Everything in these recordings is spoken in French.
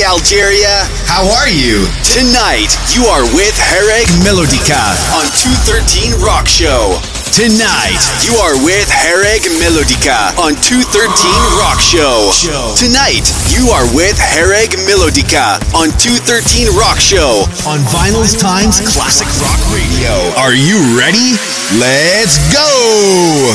Hey Algeria, how are you? Tonight, you are with Hereg Melodica on 213 Rock Show. Tonight, you are with Hereg Melodica on 213 Rock Show. Tonight, you are with Hereg Melodica on 213 Rock Show on Vinyl's Times Classic Rock Radio. Are you ready? Let's go!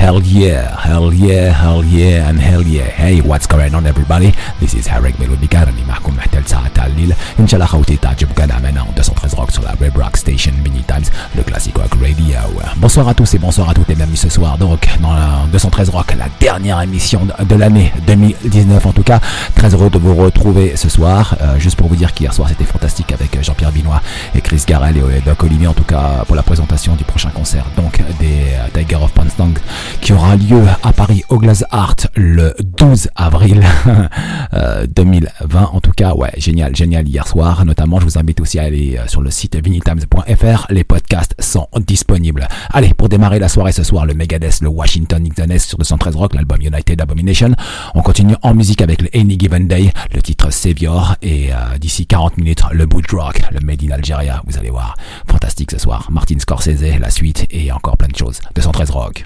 Hell yeah, hell yeah, hell yeah, and hell yeah. Hey, what's going on everybody? This is Harry Melodica, راني معكم حتى لساعة تاع الليل. إن شاء الله خوتي تعجبكم معنا 213 rock sur la Web Rock Station Mini Times, le classique rock radio. Bonsoir à tous et bonsoir à toutes et bienvenue ce soir donc dans la 213 rock, la dernière émission de l'année 2019 en tout cas. Très heureux de vous retrouver ce soir. Juste pour vous dire qu'hier soir c'était fantastique avec Jean-Pierre Binois et Chris Garel et Doc Olivier en tout cas pour la présentation du prochain concert donc des Tiger of Panstang qui aura lieu à Paris au Glass Art le 12 avril 2020 en tout cas. Ouais, génial hier soir. Notamment je vous invite aussi à aller sur le site vinyltimes.fr, les podcasts sont disponibles. Allez, pour démarrer la soirée ce soir, le Megadeth, le Washington X&S sur 213 Rock, l'album United Abomination. On continue en musique avec le Any Given Day, le titre Savior, et d'ici 40 minutes le Boot Rock, le Made in Algeria. Vous allez voir, fantastique ce soir. Martin Scorsese, la suite et encore plein de choses. 213 Rock.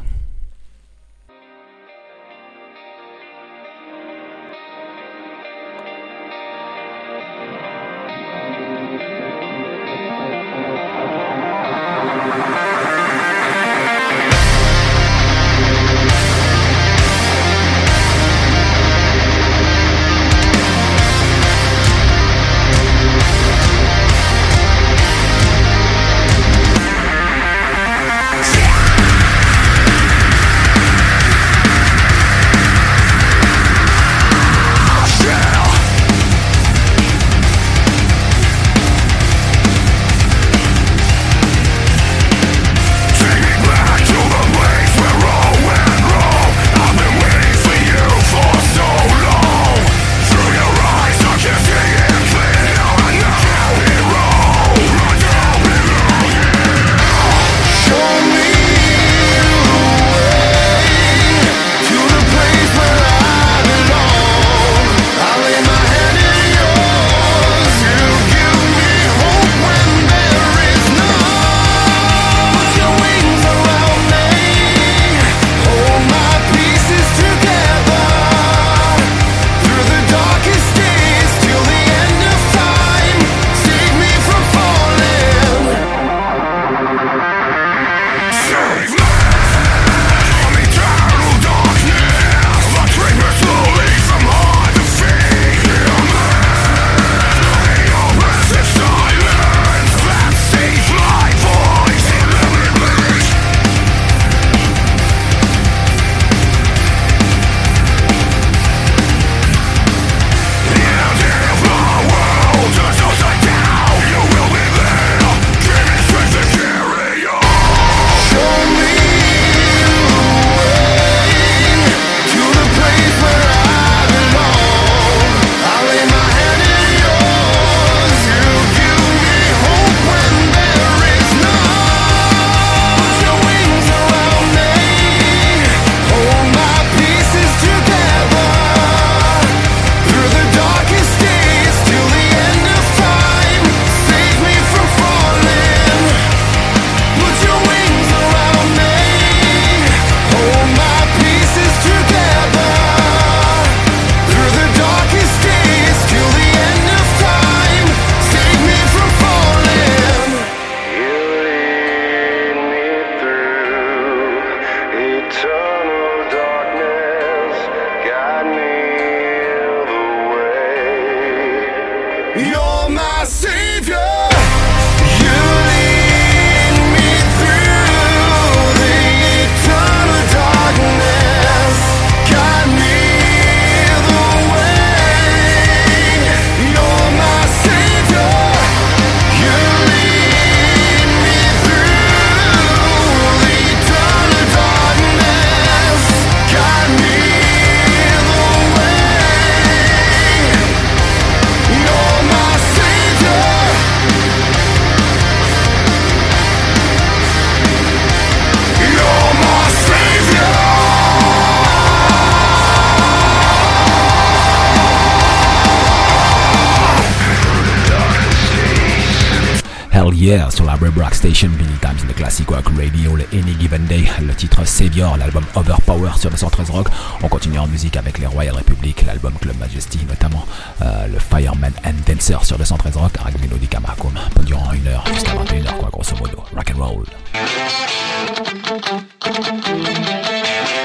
Hier sur la Web Rock Station, Mini Times, le classique rock radio, le Any Given Day, le titre Savior, l'album Overpower sur 213 Rock. On continue en musique avec les Royal Republic, l'album Club Majesty, notamment le Fireman and Dancer sur 213 Rock, avec Melodica Marcum, durant 1 heure, jusqu'à 21h, quoi, grosso modo. Rock and roll.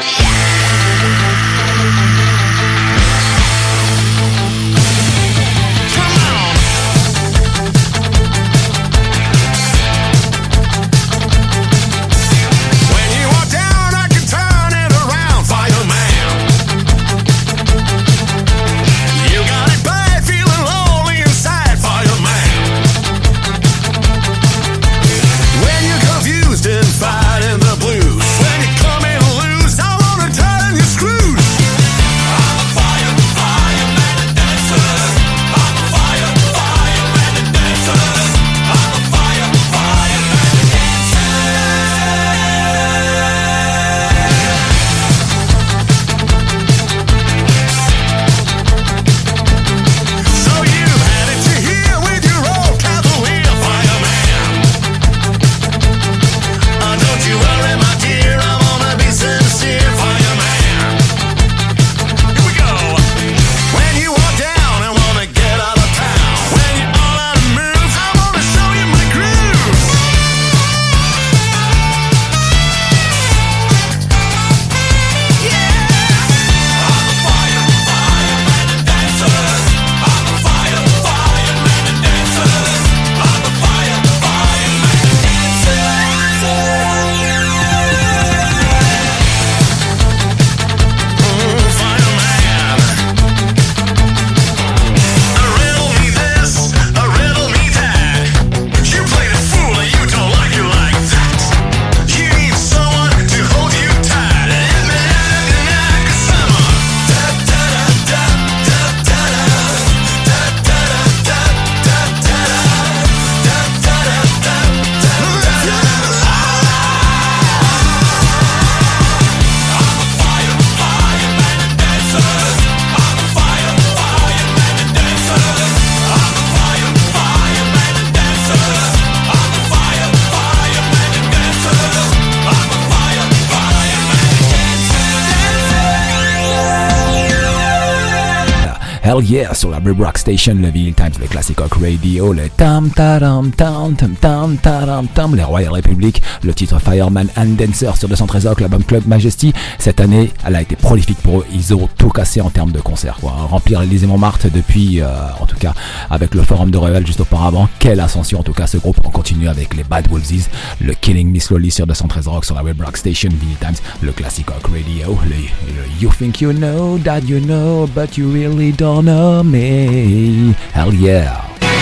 hell yeah, sur la Rib Rock Station, le Vinyl Times, le Classic Rock Radio, le tam taram tam tam tam taram tam, les Royal Republic, le titre Fireman and Dancer sur 213 Rock, l'album Club Majesty. Cette année, elle a été prolifique pour eux, ils ont tout cassé en termes de concerts, quoi. Remplir l'Élysée-Montmartre depuis, en tout cas, avec le Forum de Revel juste auparavant. Quelle ascension, en tout cas, ce groupe. On continue avec les Bad Wolves, le Killing Me Slowly sur 213 Rock, sur la Rib Rock Station, Vinyl Times, le Classic Rock Radio, le You Think You Know That You Know But You Really Don't Know Me. Hell yeah.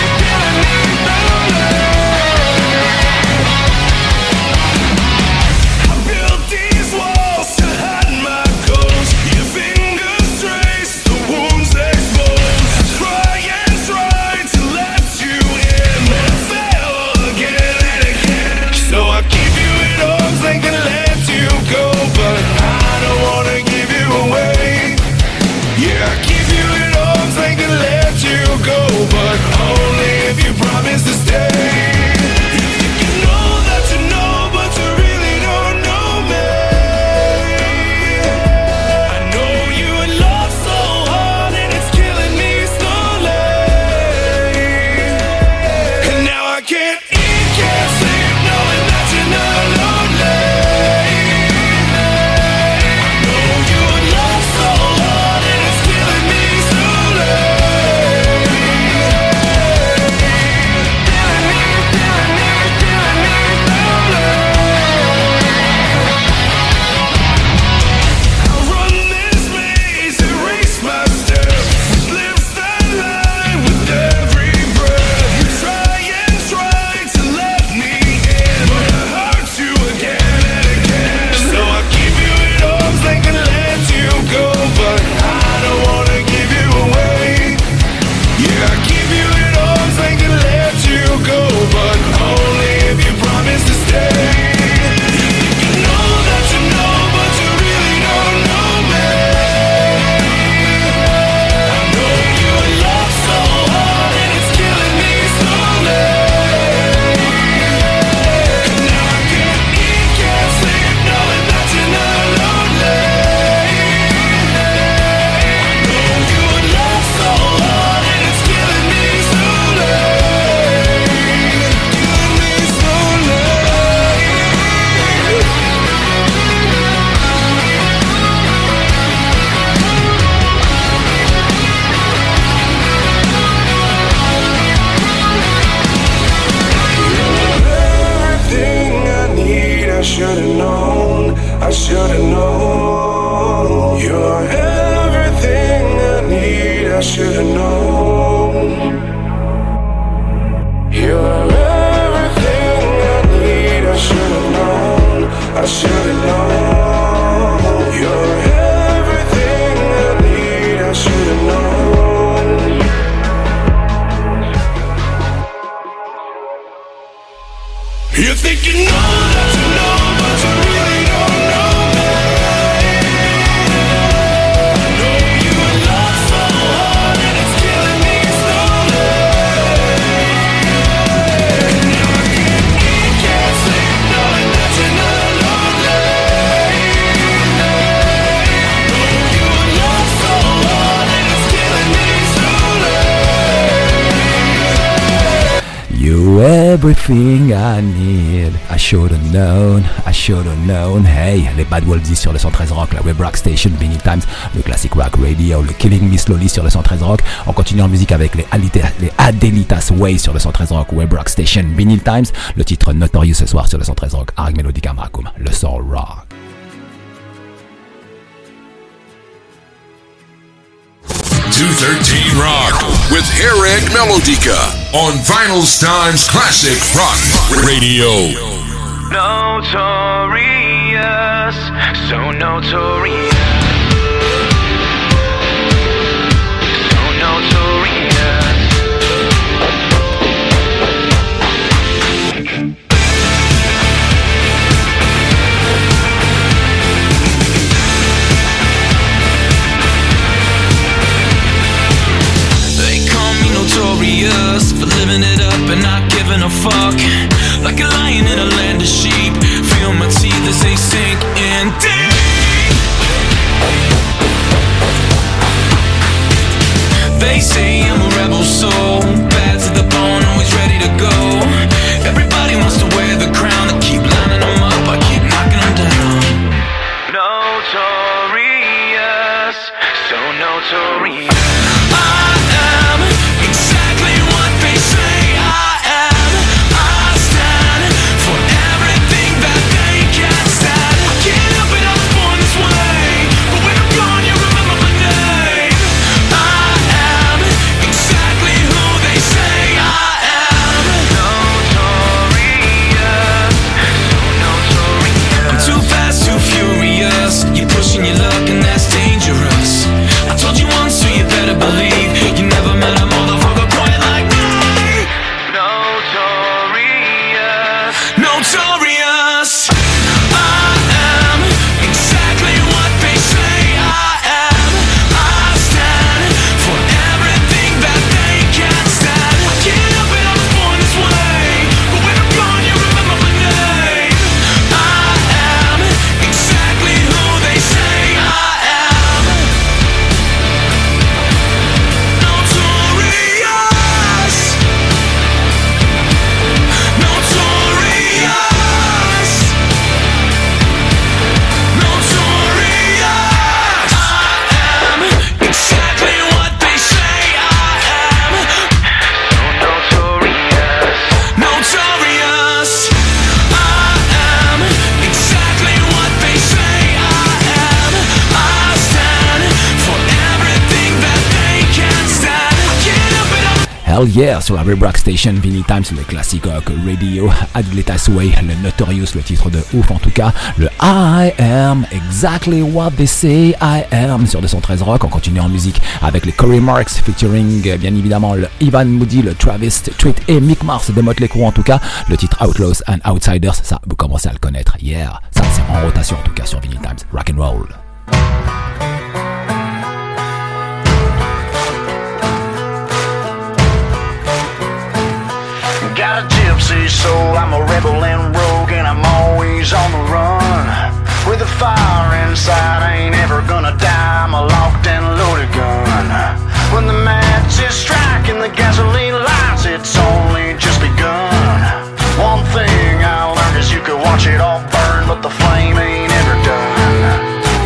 Everything I need, I should've known. Hey, les Bad Wolves sur le 113 Rock, la Web Rock Station, Vinyl Times, le Classic Rock Radio, le Killing Me Slowly sur le 113 Rock. On continue en musique avec les Adelitas Way sur le 113 Rock, Web Rock Station, Vinyl Times, le titre Notorious ce soir sur le 113 Rock, Hareg Melodica Maracum, le Soul Rock. 213 Rock with Hareg Melodica on Vinyl Times Classic Rock Radio. Notorious, so notorious. So notorious. Notorious for living it up and not giving a fuck. Like a lion in a land of sheep, feel my teeth as they sink in deep. hell yeah, sur la Red Rock Station, Vinny Times, le classique rock radio, Adlita Sway, le Notorious, le titre de ouf en tout cas, le I am exactly what they say I am sur 213 Rock. On continue en musique avec les Corey Marks featuring bien évidemment le Ivan Moody, le Travis Tritt et Mick Mars de Motley Crue en tout cas, le titre Outlaws and Outsiders, ça vous commencez à le connaître, yeah, ça c'est en rotation en tout cas sur Vinny Times, rock and roll. Got a gypsy soul, I'm a rebel and rogue, and I'm always on the run. With a fire inside, I ain't ever gonna die, I'm a locked and loaded gun. When the match is striking the gasoline lights, it's only just begun. One thing I learned is you could watch it all burn, but the flame ain't ever done.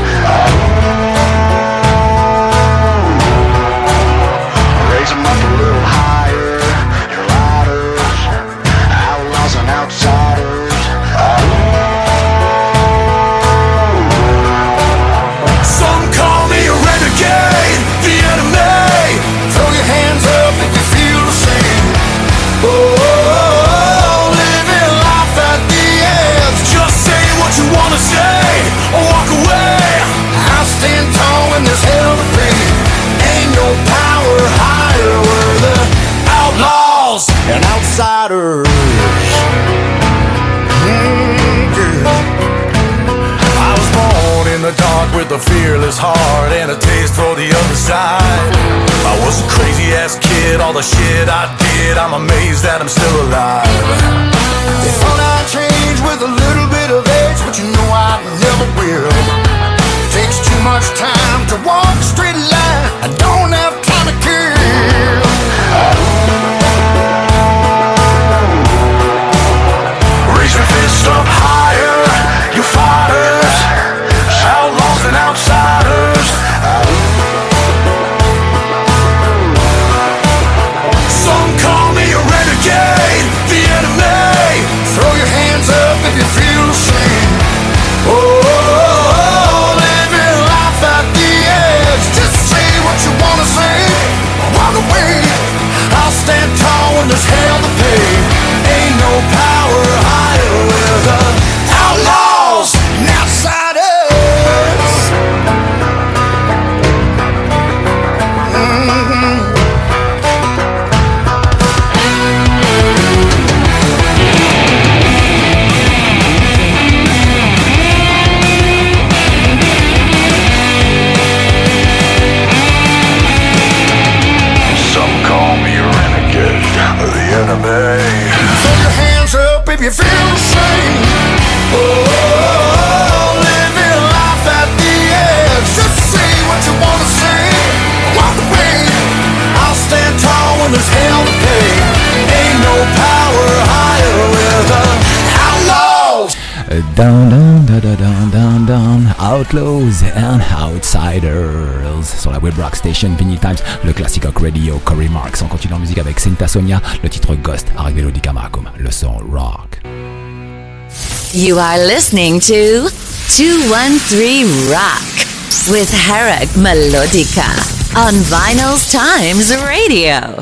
Raise 'em up a little higher, your lighters, outlaws and outsiders. Some call me a renegade, the enemy. Throw your hands up if you feel the same. Oh, living life at the edge. Just say what you wanna say, or walk away. I'll stand tall when there's hell to pay. Ain't no power higher, we're the outlaws and outsiders. I was born in the dark with a fearless heart and a taste for the other side. I was a crazy ass kid, all the shit I did, I'm amazed that I'm still alive. They thought I'd change with a little bit of age, but you know I never will. Takes too much time to walk a straight line, I don't have time to kill. Raise your fist up higher, you fighters, outlaws and outsiders. Some call me a renegade, the enemy. Throw your hands up if you feel the same. Oh, living life at the edge. Just say what you wanna say, walk away. I'll stand tall when there's hell to pay. Ain't no power higher, we're the outlaws and outsiders. Some call me a renegade, the enemy. Throw your hands up if you feel the same. Oh, living life at the edge. Just say what you wanna say, walk away. I'll stand tall when there's hell to pay. Ain't no power higher, we're the outlaws. Down, down, down, down, down, down, Outlaws and Outsiders sur la Web Rock Station, Vinny Times, le classique rock radio, Corey Marks. On continue en musique avec Santa Sonia, le titre Ghost, avec Melodica Markham, le son rock. You are listening to 213 Rock with Herrick Melodica on Vinyl's Times Radio.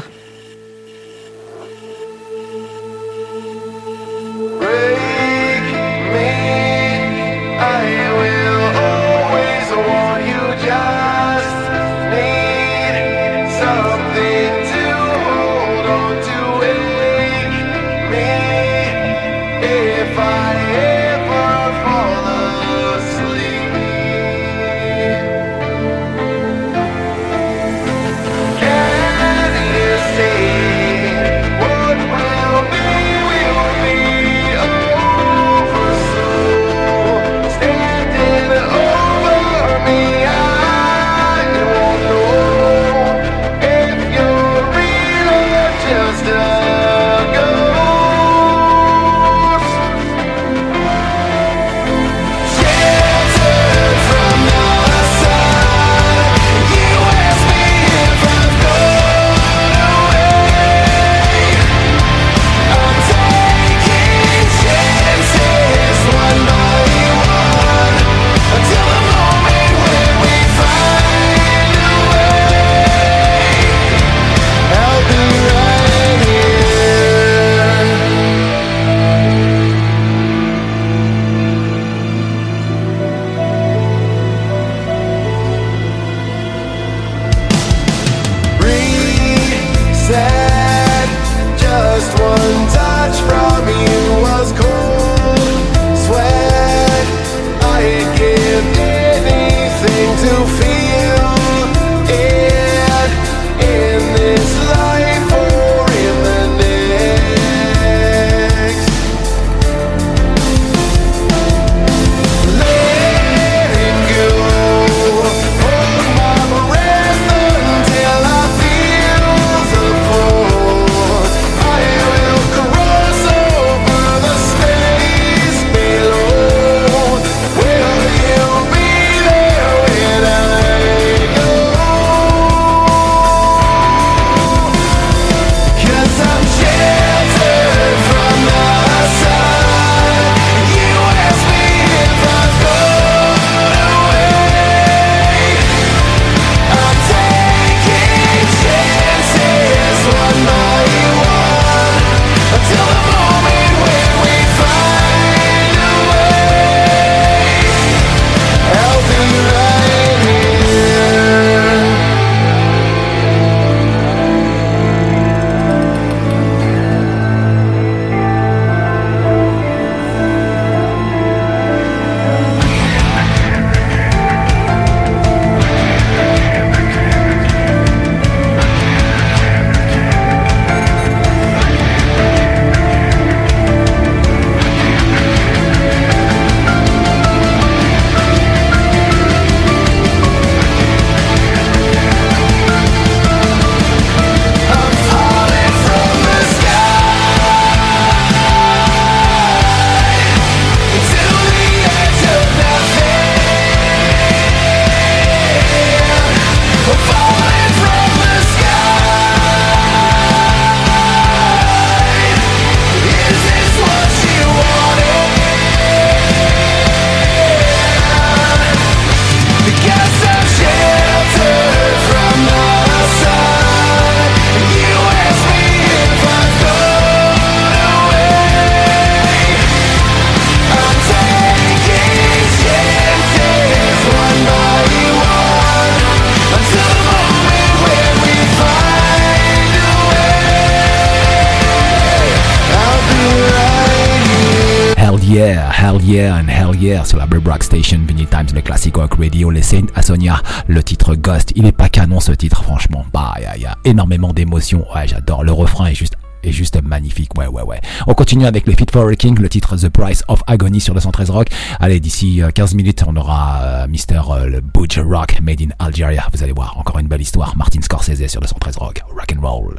and hell yeah sur la Brave Rock Station, Vinyl Times, le classic rock radio, les Saint Asonia, le titre Ghost. Il est pas canon ce titre, franchement. Bah, y a énormément d'émotions. Ouais, j'adore. Le refrain est juste magnifique. Ouais. On continue avec les Fit for a King, le titre The Price of Agony sur le 113 Rock. Allez, d'ici 15 minutes, on aura le Butch Rock Made in Algeria. Vous allez voir, encore une belle histoire. Martin Scorsese sur le 113 Rock. Rock and roll.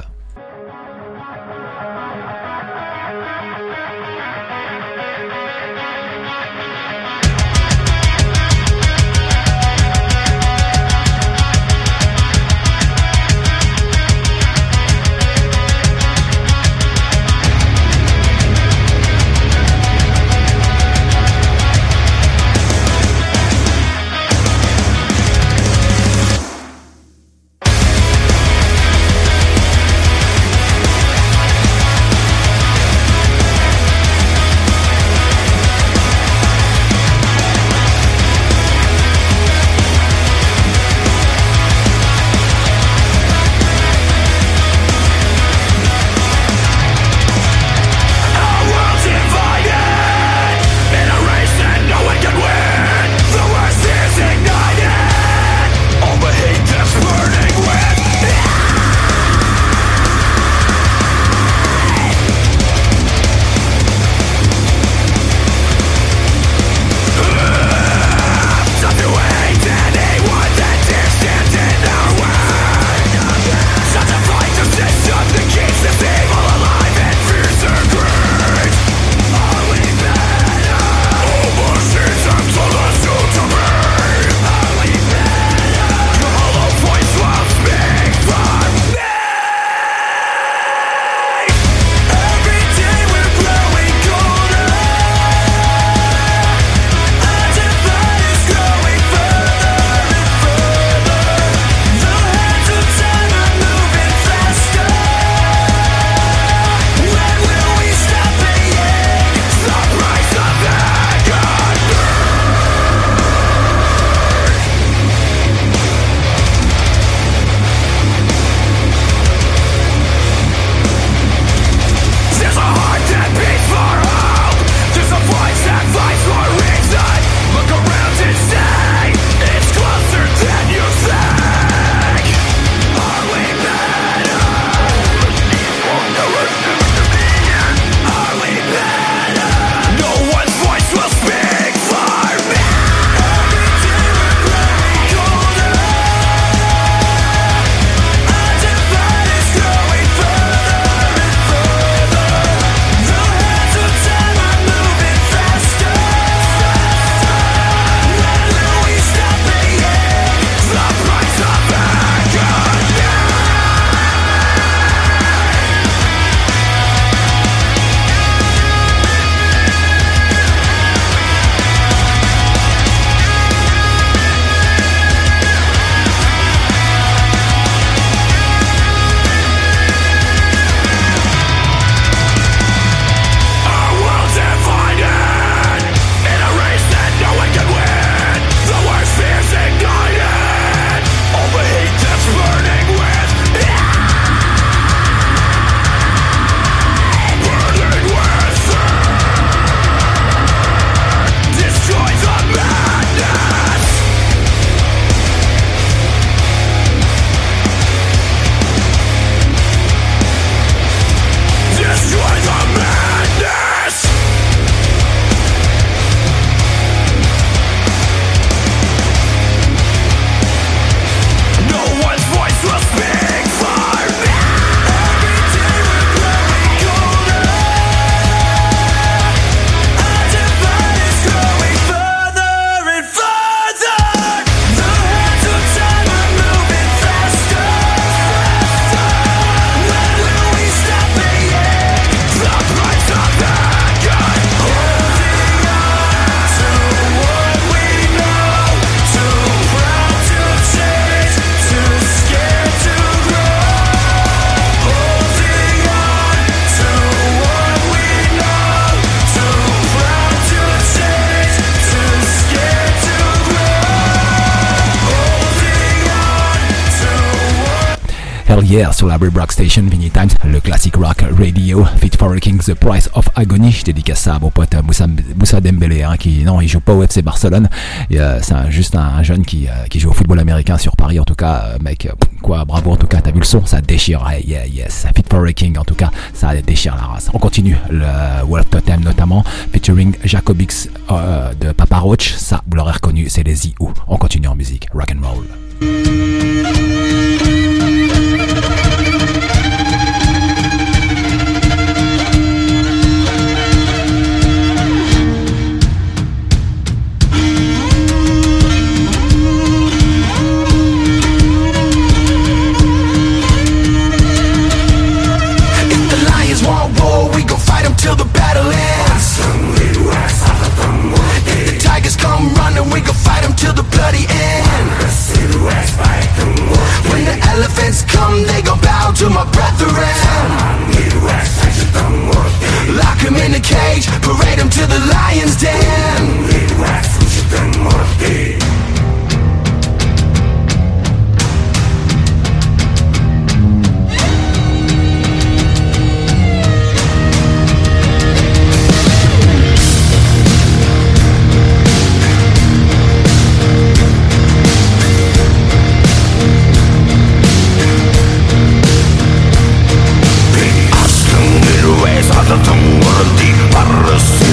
Hell Yeah sur la Red Rock Station, Vinny Times, le classic rock radio, Fit for a King, The Price of Agony. Je dédicace ça à mon pote Moussa Dembélé, hein, qui il joue pas au FC Barcelone. C'est juste un jeune qui joue au football américain sur Paris. En tout cas, mec, quoi, bravo. En tout cas, t'as vu le son, ça déchire. Yeah, yes, Fit for a King. En tout cas, ça déchire la race. On continue le Wolf Totem notamment, featuring Jacobix de Papa Roach. Ça, vous l'aurez reconnu, c'est les Z.U. On continue en musique, rock and roll. Till the battle ends. If the tigers come running, we gon' fight them till the bloody end. When the elephants come, they gon' bow to my brethren. Lock them in a cage, parade them to the lion's den. Para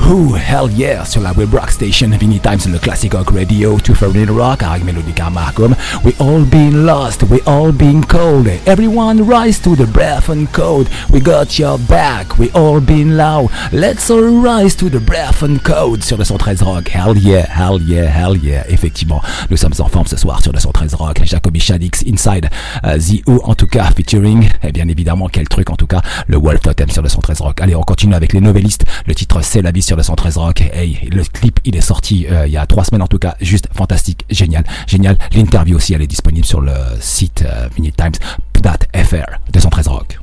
Ooh, hell yeah, sur la Web Rock Station, Vinny Times, le Classic Rock Radio, 213 Rock, avec Melodica Markham. We all been lost, we all been cold. Everyone rise to the breath and code. We got your back, we all been loud. Let's all rise to the breath and code sur le 113 Rock. Hell yeah, hell yeah, hell yeah. Effectivement, nous sommes en forme ce soir sur le 113 Rock. Jacoby Shaddix, Inside The Who, en tout cas, featuring, et bien évidemment, quel truc en tout cas, le Wolf Totem sur le 113 Rock. Allez, on continue avec les novellistes. Le titre, c'est la vie sur le 113 Rock. Hey, le clip, il est sorti il y a 3 semaines en tout cas. Juste fantastique, génial, génial. L'interview aussi, elle est disponible sur le site minitimes.fr 213 Rock.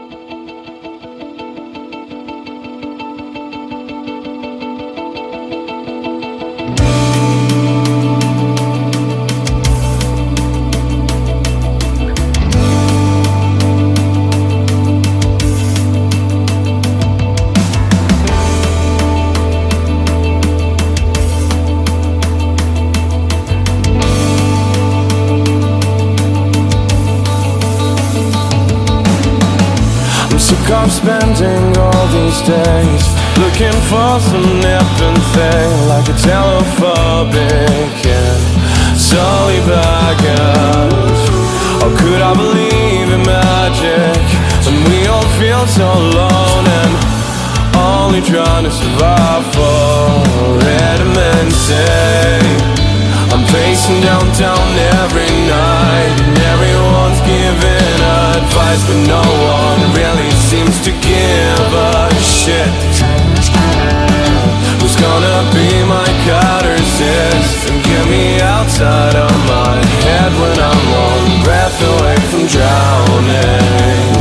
I'm spending all these days looking for some empathy, like a telephobic and sully baggage. Or could I believe in magic when we all feel so alone and only trying to survive for intimacy? I'm pacing downtown every night and everyone's giving advice, but no one really seems to give a shit. Who's gonna be my catharsis and get me outside of my head when I'm one breath away from drowning?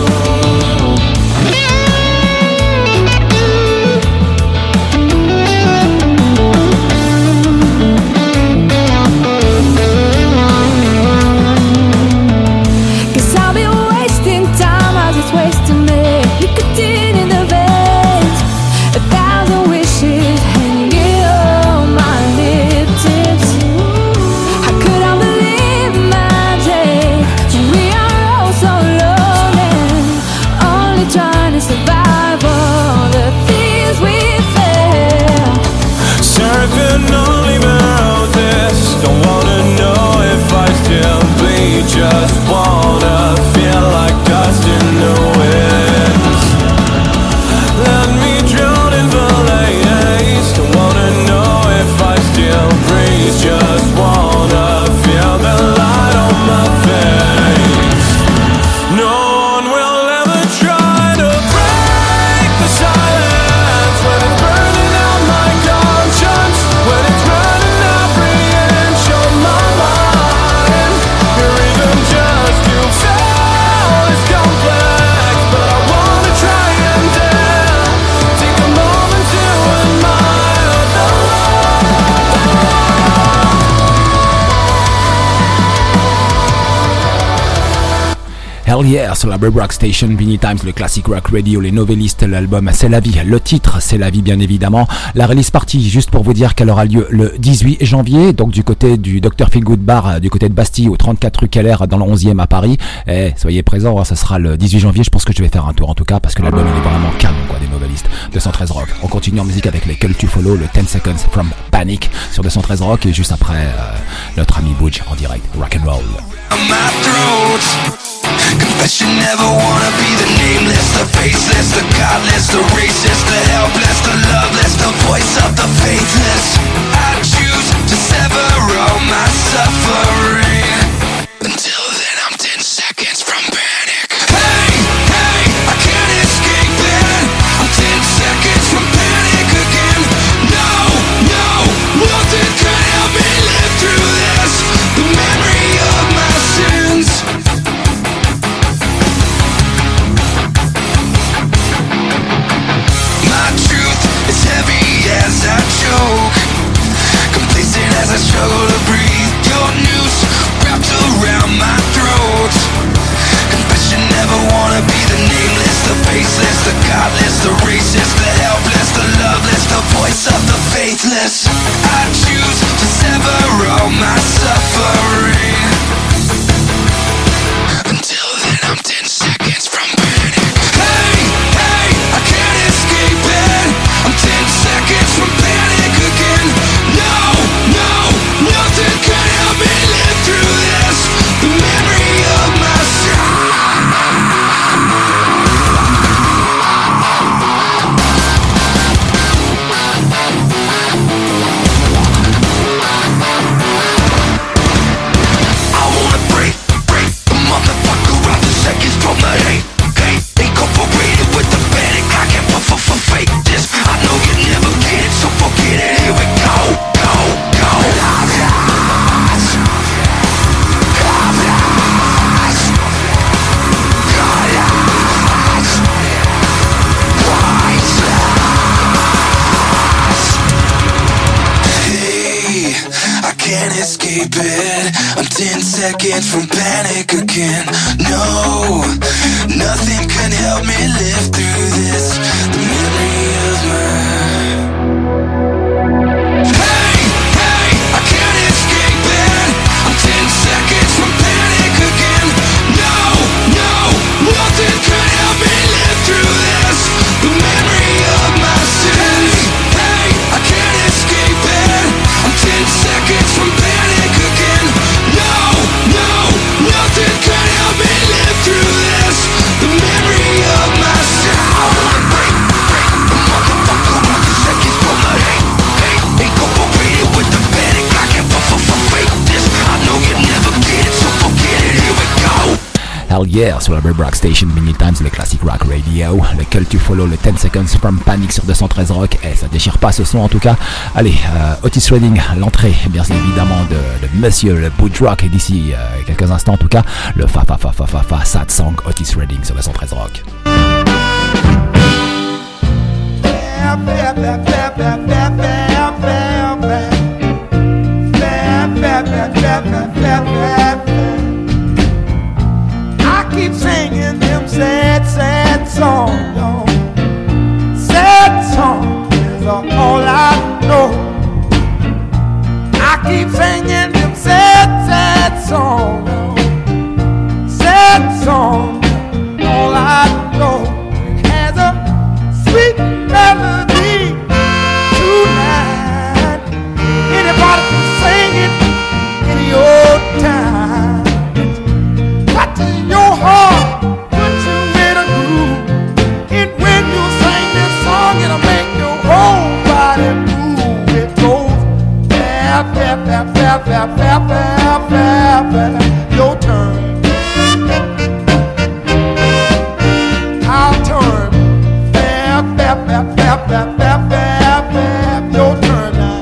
Just wanna feel like dust in the wind. Let me drown in the lace. Don't wanna know if I still breathe. Just wanna feel the light on my face. No one will ever try to break the silence when it's burning out my conscience, when it's burning every inch of my mind. Just to fail is complex, but I wanna try and dare. Take a moment to admire the Hell yeah, sur la Web Rock Station, Vinny Times, le Classic Rock Radio, les novellistes, l'album C'est la vie, le titre C'est la vie bien évidemment. La release party, juste pour vous dire qu'elle aura lieu le 18 janvier, donc du côté du Dr Feelgood Bar, du côté de Bastille, au 34 rue Keller, dans le 11e à Paris. Et soyez présents, hein, ça sera le 18 janvier, je pense que je vais faire un tour en tout cas, parce que l'album il est vraiment canon quoi, des novellistes. 213 Rock. On continue en musique avec les Cult to Follow, le 10 Seconds from Panic sur 213 Rock, et juste après notre ami Butch en direct, rock'n'roll. Confession, never wanna be the nameless, the faceless, the godless, the racist, the helpless, the loveless, the voice of the faithless. I choose to sever all my suffering. Until then I'm 10 seconds from panic. Hey, hey, I can't escape it. I'm 10 seconds from panic again. No, no, nothing can help me live through this. The memory of my sins. It's heavy as I choke, complacent as I struggle to breathe. Your noose wrapped around my throat. Confession, never wanna be the nameless, the faceless, the godless, the racist, the helpless, the loveless, the voice of the faithless. I choose to sever all my suffering. Until then I'm 10 seconds from panic. Hey, hey, I can't escape it. I'm 10 seconds can't escape it. I'm 10 seconds from panic again. No, nothing can help me live through this. The memory of Hey, I can't escape it. I'm 10 seconds from panic again. No, nothing can help me live through this. The memory of my sins. Hey, I can't escape it. I'm 10 seconds from panic again. No, nothing can help me live through this. The memory of my sins. Break, the motherfucker on the seconds from the hate incorporated with the panic. I can't fake this. I know you never get it, so forget it. Here we go. Hell yeah, sur la Red Rock Station, Many Times, le Classic Rock Radio, le Call to Follow, le 10 Seconds from Panic sur 213 Rock. Ça déchire pas ce son en tout cas. Allez, Otis Redding, l'entrée bien évidemment de Monsieur le Butch Rock, et d'ici quelques instants en tout cas, le fa sad song Otis Redding sur 213 Rock. I keep singing them sad songs, y'all. Sad songs is all I know. I keep singing them sad songs, y'all. Sad songs, all I know. It has a sweet melody tonight. Anybody can sing it any old time. Your heart, put you in a groove. And when you sing this song, it'll make your whole body move. It goes bap, bap, bap, bap, bap, bap, bap, bap, bap. Your turn. I'll turn. Bap, bap, bap, bap, bap, bap, bap, bap. Your turn now.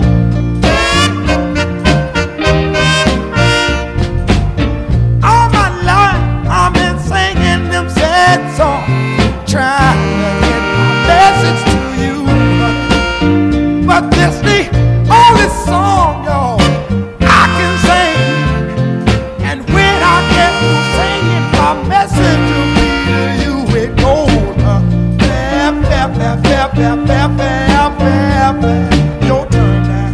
Trying to get my message to you, but this the only song, y'all, I can sing. And when I get to singing, my message will be to you. It goes bap, bap, bap, bap, bap, bap, bap, bap, bap. Your turn now.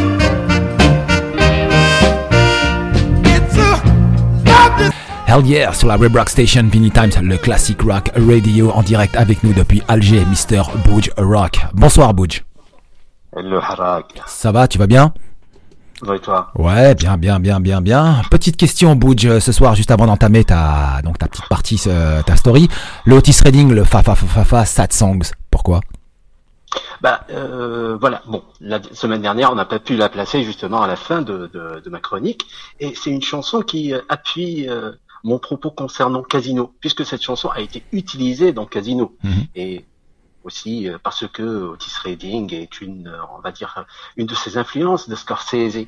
It's a lovely. Hell yeah, sur la Red Rock Station, Many Times, le Classic Rock Radio, en direct avec nous depuis Alger, Mr. Butch Rock. Bonsoir Butch. Hello Harag. Ça va, tu vas bien? Ça va et toi? Ouais, bien. Petite question Butch, ce soir, juste avant d'entamer ta petite partie, ta story. Le Otis Redding, le fa sad songs, pourquoi? Voilà, bon, la semaine dernière, on n'a pas pu la placer justement à la fin de ma chronique, et c'est une chanson qui appuie mon propos concernant Casino, puisque cette chanson a été utilisée dans Casino, et aussi parce que Otis Redding est on va dire, une de ses influences de Scorsese,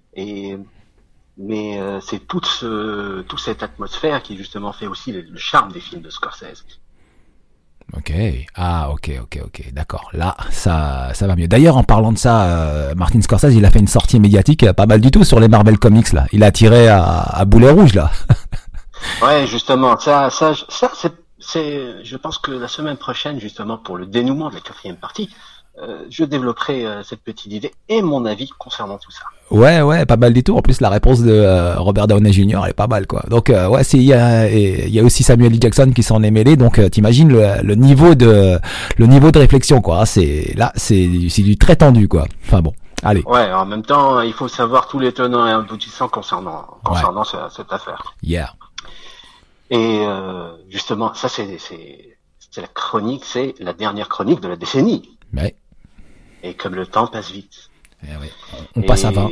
mais c'est toute cette atmosphère qui justement fait aussi le charme des films de Scorsese. Ok, d'accord. Là, ça va mieux. D'ailleurs, en parlant de ça, Martin Scorsese, il a fait une sortie médiatique pas mal du tout sur les Marvel Comics là. Il a tiré à boulet rouge là. Ouais, justement, ça, je pense que la semaine prochaine, justement, pour le dénouement de la 4e partie, je développerai cette petite idée et mon avis concernant tout ça. Ouais, pas mal du tout. En plus, la réponse de Robert Downey Jr. elle est pas mal, quoi. Donc, ouais, il y a aussi Samuel L. Jackson qui s'en est mêlé. Donc, t'imagines le niveau de réflexion, quoi. C'est du très tendu, quoi. Enfin bon. Allez. Ouais, en même temps, il faut savoir tous les tenants et aboutissants concernant cette affaire. Yeah. Et justement, ça c'est la chronique, c'est la dernière chronique de la décennie. Ouais. Et comme le temps passe vite. On passe à 20.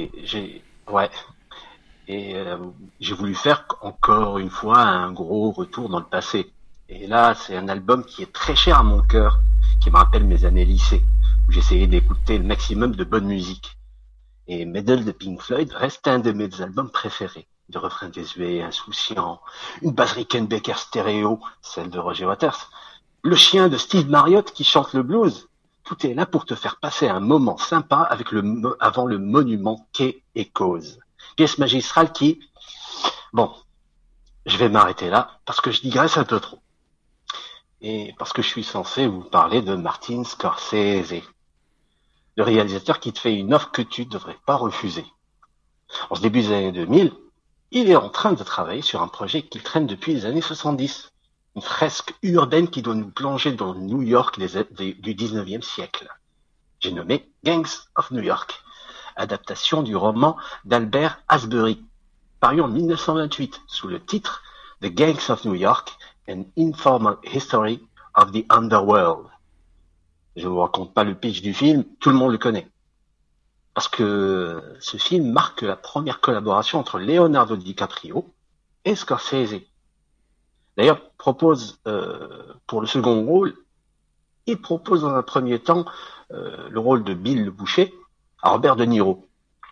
J'ai voulu faire encore une fois un gros retour dans le passé. Et là, c'est un album qui est très cher à mon cœur, qui me rappelle mes années lycée, où j'essayais d'écouter le maximum de bonne musique. Et Medal de Pink Floyd reste un de mes albums préférés. De refrains désuets, insouciants, une basse Rickenbacker stéréo, celle de Roger Waters, le chien de Steve Marriott qui chante le blues. Tout est là pour te faire passer un moment sympa avec avant le monument qu'est et cause. pièce magistrale qui... Bon, je vais m'arrêter là parce que je digresse un peu trop. Et parce que je suis censé vous parler de Martin Scorsese, le réalisateur qui te fait une offre que tu ne devrais pas refuser. En ce début des années 2000, il est en train de travailler sur un projet qu'il traîne depuis les années 70. Une fresque urbaine qui doit nous plonger dans le New York du 19e siècle. J'ai nommé Gangs of New York, adaptation du roman d'Albert Asbury, paru en 1928 sous le titre The Gangs of New York, An Informal History of the Underworld. Je ne vous raconte pas le pitch du film, tout le monde le connaît. Parce que ce film marque la première collaboration entre Leonardo DiCaprio et Scorsese. D'ailleurs, pour le second rôle, il propose dans un premier temps le rôle de Bill le boucher à Robert De Niro.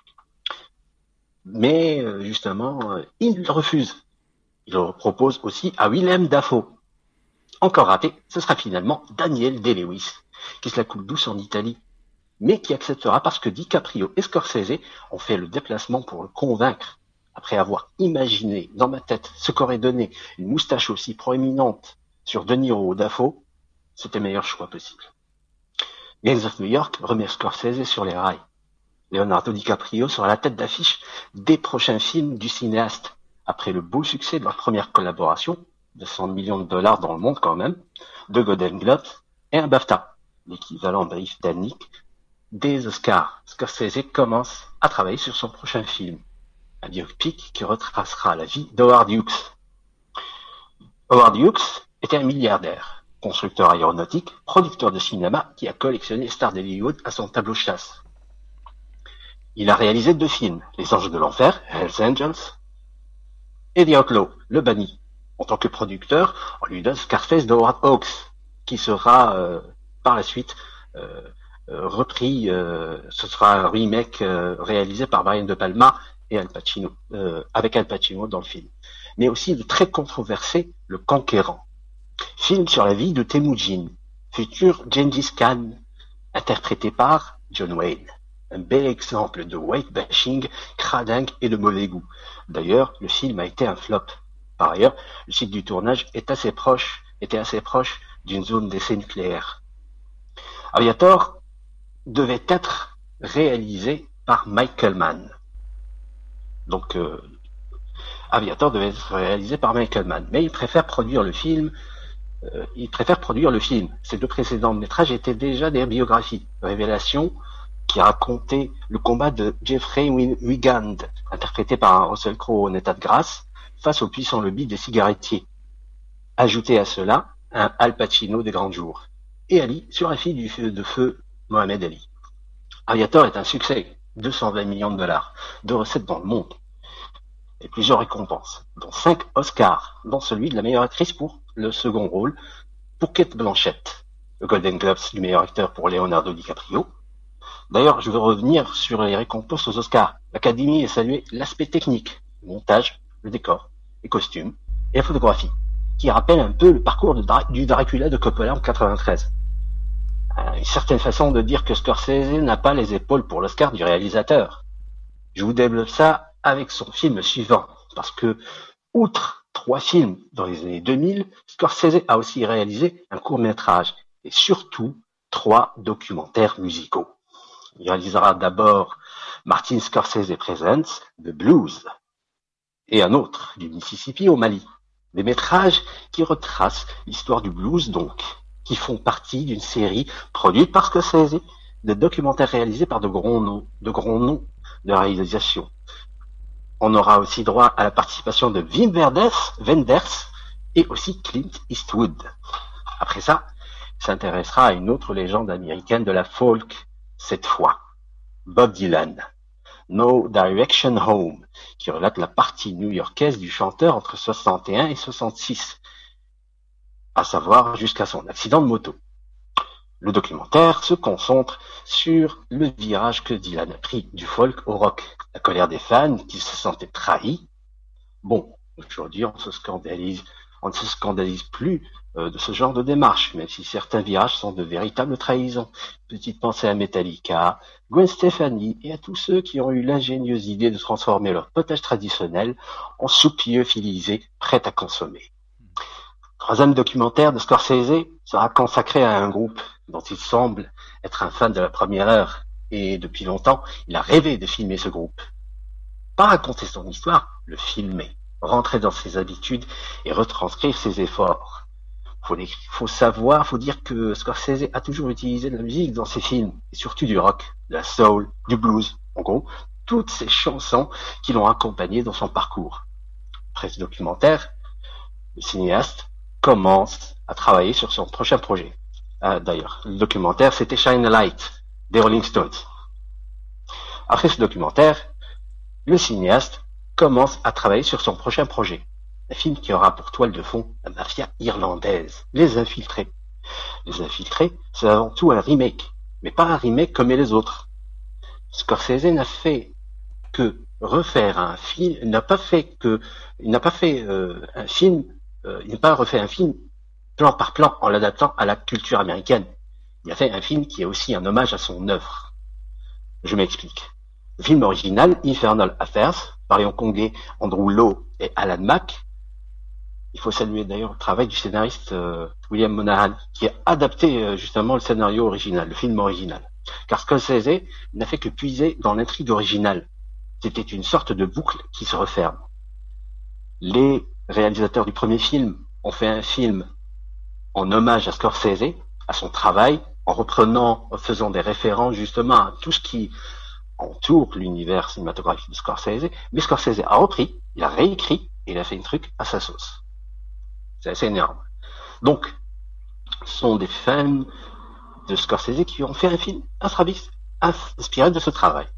Mais justement, il refuse. Il le propose aussi à Willem Dafoe. Encore raté, ce sera finalement Daniel Day-Lewis, qui se la coule douce en Italie, mais qui acceptera parce que DiCaprio et Scorsese ont fait le déplacement pour le convaincre. Après avoir imaginé dans ma tête ce qu'aurait donné une moustache aussi proéminente sur De Niro ou Dafoe, c'était le meilleur choix possible. Gangs of New York remet Scorsese sur les rails. Leonardo DiCaprio sera à la tête d'affiche des prochains films du cinéaste, après le beau succès de leur première collaboration, de $100 millions dans le monde quand même, deux Golden Globes et un BAFTA, l'équivalent britannique des Oscars. Scorsese commence à travailler sur son prochain film, un biopic qui retracera la vie d'Howard Hughes. Howard Hughes était un milliardaire, constructeur aéronautique, producteur de cinéma qui a collectionné les stars d'Hollywood à son tableau de chasse. Il a réalisé 2 films, Les Anges de l'Enfer, Hells Angels, et The Outlaw, Le Banni. En tant que producteur, on lui donne Scarface d'Howard Hawks, qui sera par la suite repris, ce sera un remake réalisé par Brian De Palma et Al Pacino, avec Al Pacino dans le film. Mais aussi le très controversé Le Conquérant, film sur la vie de Temujin, futur Gengis Khan, interprété par John Wayne. Un bel exemple de white bashing, cradingue et de mauvais goût. D'ailleurs, le film a été un flop. Par ailleurs, le site du tournage était assez proche d'une zone d'essai nucléaire. Aviator devait être réalisé par Michael Mann. Donc, Aviator devait être réalisé par Michael Mann, mais il préfère produire le film. Ces 2 précédents métrages étaient déjà des biographies. Révélation, qui racontait le combat de Jeffrey Wigand, interprété par un Russell Crowe en état de grâce, face au puissant lobby des cigarettiers. Ajoutez à cela un Al Pacino des grands jours. Et Ali sur la fille du feu de feu Mohamed Ali. Aviator est un succès, $220 millions, de recettes dans le monde, et plusieurs récompenses, dont 5 Oscars, dont celui de la meilleure actrice pour le second rôle, pour Cate Blanchett, le Golden Globes du meilleur acteur pour Leonardo DiCaprio. D'ailleurs, je veux revenir sur les récompenses aux Oscars. L'Académie a salué l'aspect technique, le montage, le décor, les costumes et la photographie, qui rappelle un peu le parcours du Dracula de Coppola en 93. Une certaine façon de dire que Scorsese n'a pas les épaules pour l'Oscar du réalisateur. Je vous développe ça avec son film suivant, parce que, outre 3 films dans les années 2000, Scorsese a aussi réalisé un court-métrage, et surtout 3 documentaires musicaux. Il réalisera d'abord Martin Scorsese Presents The Blues, et un autre, du Mississippi au Mali. Des métrages qui retracent l'histoire du blues donc, qui font partie d'une série produite par Scorsese, de documentaires réalisés par de grands noms de réalisation. On aura aussi droit à la participation de Wim Wenders et aussi Clint Eastwood. Après ça, il s'intéressera à une autre légende américaine de la folk, cette fois, Bob Dylan. No Direction Home, qui relate la partie new-yorkaise du chanteur entre 61 et 66, à savoir jusqu'à son accident de moto. Le documentaire se concentre sur le virage que Dylan a pris du folk au rock, la colère des fans qui se sentaient trahis. Bon, aujourd'hui on ne se scandalise plus de ce genre de démarche, même si certains virages sont de véritables trahisons. Petite pensée à Metallica, Gwen Stefani et à tous ceux qui ont eu l'ingénieuse idée de transformer leur potage traditionnel en soupe lyophilisée prête à consommer. Troisième documentaire de Scorsese sera consacré à un groupe dont il semble être un fan de la première heure, et depuis longtemps, il a rêvé de filmer ce groupe. Pas raconter son histoire, le filmer, rentrer dans ses habitudes et retranscrire ses efforts. Faut dire que Scorsese a toujours utilisé de la musique dans ses films, et surtout du rock, de la soul, du blues, en gros, toutes ces chansons qui l'ont accompagné dans son parcours. Après ce documentaire, le cinéaste commence à travailler sur son prochain projet. D'ailleurs, le documentaire, c'était Shine a Light, des Rolling Stones. Après ce documentaire, le cinéaste commence à travailler sur son prochain projet. Un film qui aura pour toile de fond la mafia irlandaise, Les Infiltrés. Les Infiltrés, c'est avant tout un remake, mais pas un remake comme les autres. Scorsese n'a fait que refaire un film, il n'a pas refait un film plan par plan en l'adaptant à la culture américaine. Il a fait un film qui est aussi un hommage à son œuvre. Je m'explique. Le film original, Infernal Affairs, par les Hongkongais Andrew Lo et Alan Mack. Il faut saluer d'ailleurs le travail du scénariste William Monahan, qui a adapté justement le scénario original, le film original. Car Scorsese n'a fait que puiser dans l'intrigue originale. C'était une sorte de boucle qui se referme. Les réalisateurs du premier film ont fait un film en hommage à Scorsese, à son travail, en faisant des références justement à tout ce qui entoure l'univers cinématographique de Scorsese, mais Scorsese a repris, il a réécrit, et il a fait un truc à sa sauce. C'est assez énorme. Donc, ce sont des fans de Scorsese qui ont fait un film inspiré de ce travail.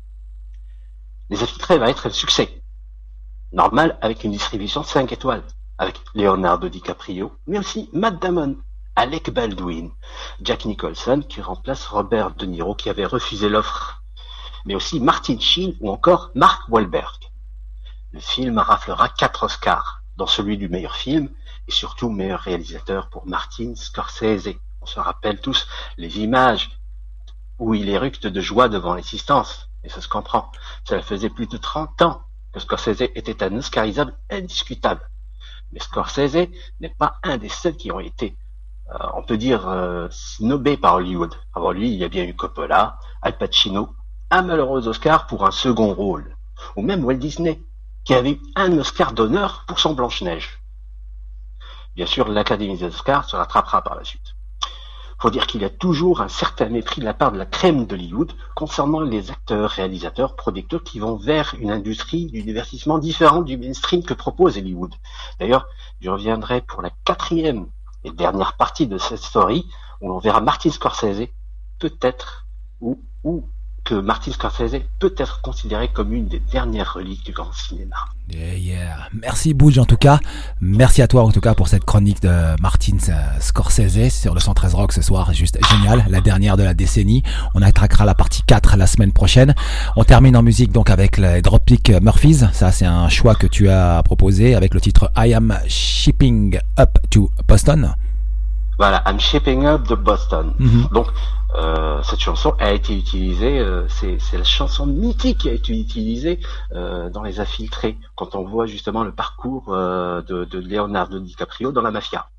Les Infiltrés va être un succès. Normal, avec une distribution 5 étoiles, avec Leonardo DiCaprio, mais aussi Matt Damon, Alec Baldwin, Jack Nicholson qui remplace Robert De Niro qui avait refusé l'offre, mais aussi Martin Sheen ou encore Mark Wahlberg. Le film raflera 4 Oscars, dont celui du meilleur film et surtout meilleur réalisateur pour Martin Scorsese. On se rappelle tous les images où il éructe de joie devant l'assistance, et ça se comprend. Cela faisait plus de 30 ans que Scorsese était un oscarisable indiscutable. Mais Scorsese n'est pas un des seuls qui ont été, on peut dire, snobés par Hollywood. Avant lui, il y a bien eu Coppola, Al Pacino, un malheureux Oscar pour un second rôle. Ou même Walt Disney, qui avait eu un Oscar d'honneur pour son Blanche-Neige. Bien sûr, l'Académie des Oscars se rattrapera par la suite. Faut dire qu'il y a toujours un certain mépris de la part de la crème d'Hollywood concernant les acteurs, réalisateurs, producteurs qui vont vers une industrie du divertissement différente du mainstream que propose Hollywood. D'ailleurs, je reviendrai pour la 4e et dernière partie de cette story où on verra Martin Scorsese peut-être ou que Martin Scorsese peut être considéré comme une des dernières reliques du grand cinéma. Yeah. Merci Bouge en tout cas. Merci à toi en tout cas pour cette chronique de Martin Scorsese sur le 113 Rock ce soir. Juste génial, la dernière de la décennie. On attaquera la partie 4 la semaine prochaine. On termine en musique donc avec les Dropkick Murphys. Ça c'est un choix que tu as proposé avec le titre I Am Shipping Up to Boston. Voilà, I'm Shipping Up to Boston. Donc cette chanson a été utilisée, c'est la chanson mythique qui a été utilisée dans Les Infiltrés, quand on voit justement le parcours de Leonardo DiCaprio dans la mafia.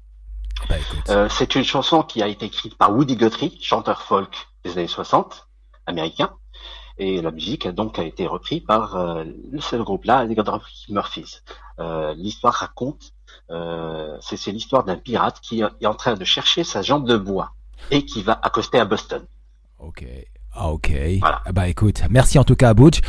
C'est une chanson qui a été écrite par Woody Guthrie, chanteur folk des années 60, américain, et la musique a été reprise par le seul groupe-là, les Dropkick Murphys. L'histoire raconte, c'est l'histoire d'un pirate qui est en train de chercher sa jambe de bois et qui va accoster à Boston. Ok. Voilà. Bah écoute, merci en tout cas à Butch.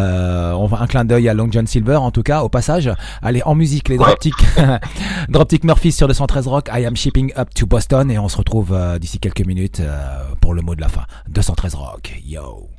On va un clin d'œil à Long John Silver en tout cas au passage. Allez en musique les Dropkick Murphys sur 213 Rock. I Am Shipping Up to Boston et on se retrouve d'ici quelques minutes pour le mot de la fin. 213 Rock. Yo.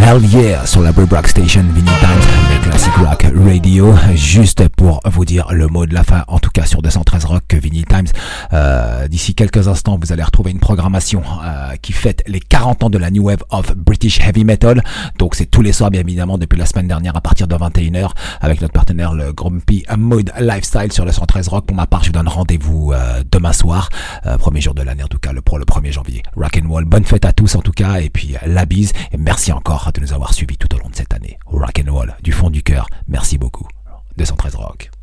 Hell Yeah sur la Brave Rock Station, Vinyl Times, le Classic Rock Radio. Juste pour vous dire le mot de la fin, en tout cas sur 213 Rock Vinyl Times. D'ici quelques instants, vous allez retrouver une programmation qui fête les 40 ans de la New Wave of British Heavy Metal. Donc c'est tous les soirs, bien évidemment, depuis la semaine dernière à partir de 21h avec notre partenaire le Grumpy Mood Lifestyle sur le 113 Rock. Pour ma part, je vous donne rendez-vous demain soir, premier jour de l'année en tout cas, pour le 1er janvier. Rock'n'Roll, bonne fête à tous en tout cas, et puis la bise, et merci encore de nous avoir suivis tout au long de cette année. Rock'n'Roll, du fond du cœur, merci beaucoup. 213 Rock.